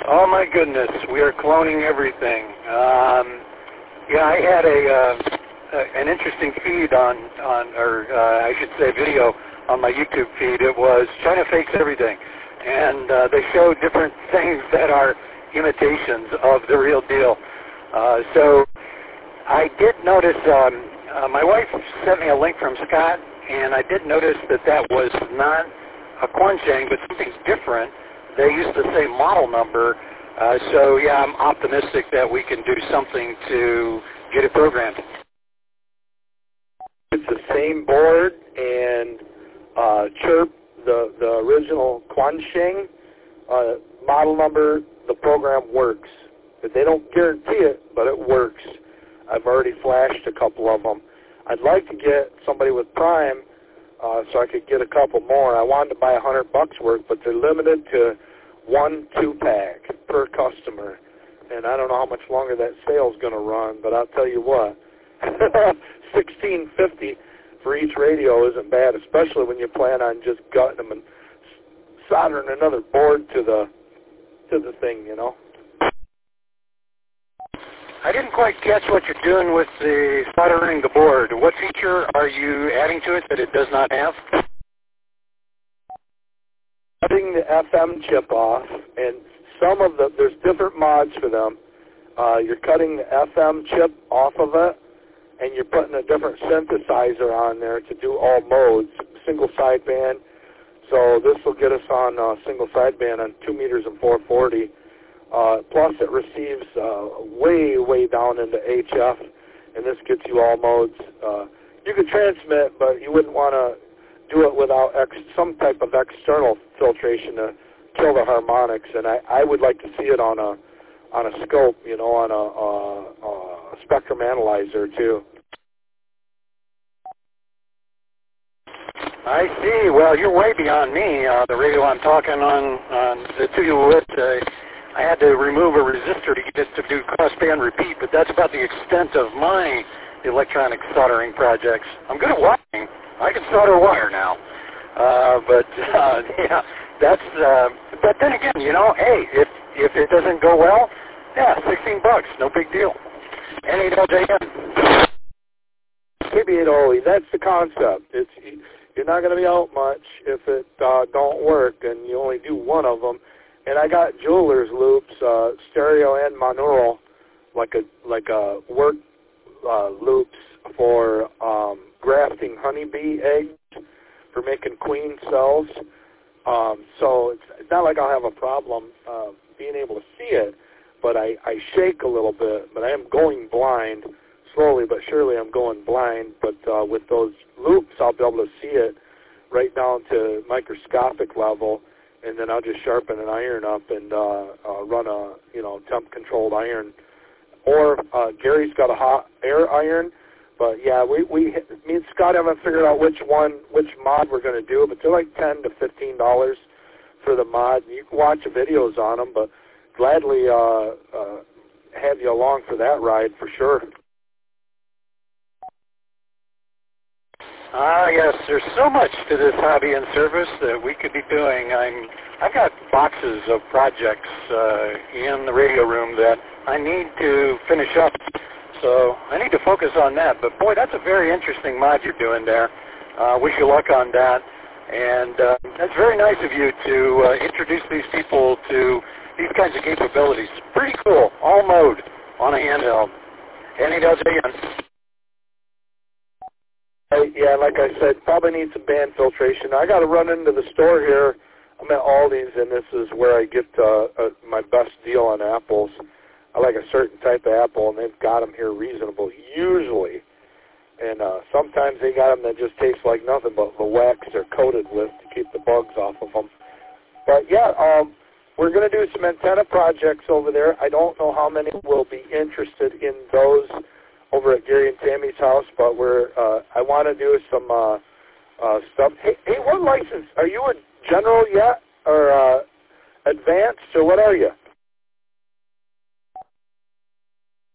Oh my goodness, we are cloning everything. Yeah, I had an interesting feed or I should say video on my YouTube feed. It was China Fakes Everything, and they show different things that are imitations of the real deal. So I did notice, my wife sent me a link from Scott, and I did notice that was not a Quansheng, but something different. They used the same model number, so yeah, I'm optimistic that we can do something to get it programmed. It's the same board, and Chirp, the original Quansheng model number, the program works. They don't guarantee it, but it works. I've already flashed a couple of them. I'd like to get somebody with Prime so I could get a couple more. I wanted to buy $100 worth, but they're limited to 1 2-pack per customer. And I don't know how much longer that sale's going to run, but I'll tell you what, $16.50 for each radio isn't bad, especially when you plan on just gutting them and soldering another board to the thing, you know. I didn't quite catch what you're doing with the soldering the board. What feature are you adding to it that it does not have? Cutting the FM chip off, and there's different mods for them. You're cutting the FM chip off of it, and you're putting a different synthesizer on there to do all modes, single sideband. So this will get us on single sideband on 2 meters and 440. Plus it receives way down into HF, and this gets you all modes. You could transmit, but you wouldn't want to do it without some type of external filtration to kill the harmonics. And I would like to see it on a scope, you know, on a spectrum analyzer too. I see. Well, you're way beyond me. The radio I'm talking on the 2 with. I had to remove a resistor to get it to do crossband repeat, but that's about the extent of my electronic soldering projects. I'm good at wiring. I can solder wire now. Yeah, that's, but then again, you know, hey, if it doesn't go well, yeah, $16, no big deal. N8LJN. KB8OE, that's the concept. You're not going to be out much if it don't work, and you only do one of them. And I got jeweler's loops, stereo and monaural, like a work loops for grafting honeybee eggs for making queen cells. So it's not like I'll have a problem being able to see it, but I shake a little bit. But I am going blind. Slowly but surely I'm going blind. But with those loops, I'll be able to see it right down to microscopic level. And then I'll just sharpen an iron up and run a temp-controlled iron. Or Gary's got a hot air iron, but yeah, me and Scott haven't figured out which mod we're going to do, but they're like $10 to $15 for the mod. You can watch the videos on them, but gladly have you along for that ride for sure. Yes, there's so much to this hobby and service that we could be doing. I've got boxes of projects in the radio room that I need to finish up, so I need to focus on that. But boy, that's a very interesting mod you're doing there. Wish you luck on that. And that's very nice of you to introduce these people to these kinds of capabilities. Pretty cool. All mode on a handheld. N8LJN. Yeah, like I said, probably need some band filtration. I got to run into the store here. I'm at Aldi's, and this is where I get my best deal on apples. I like a certain type of apple, and they've got them here reasonable, usually. And sometimes they got them that just taste like nothing but the wax they're coated with to keep the bugs off of them. But, yeah, we're going to do some antenna projects over there. I don't know how many will be interested in those over at Gary and Tammy's house, but I want to do some stuff. Hey, what license? Are you a general yet, or advanced, or what are you?